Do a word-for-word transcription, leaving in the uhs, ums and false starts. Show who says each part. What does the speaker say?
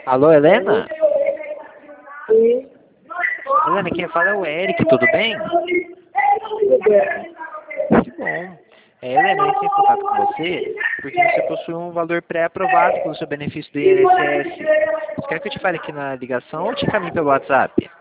Speaker 1: Alô, Helena?
Speaker 2: Sim.
Speaker 1: Helena, quem fala é o Eric, tudo bem?
Speaker 2: Tudo bem.
Speaker 1: Que bom. É, Helena, eu entrei em contato com você porque você possui um valor pré-aprovado pelo seu benefício do I N S S. Você quer que eu te fale aqui na ligação ou te encaminhe pelo WhatsApp?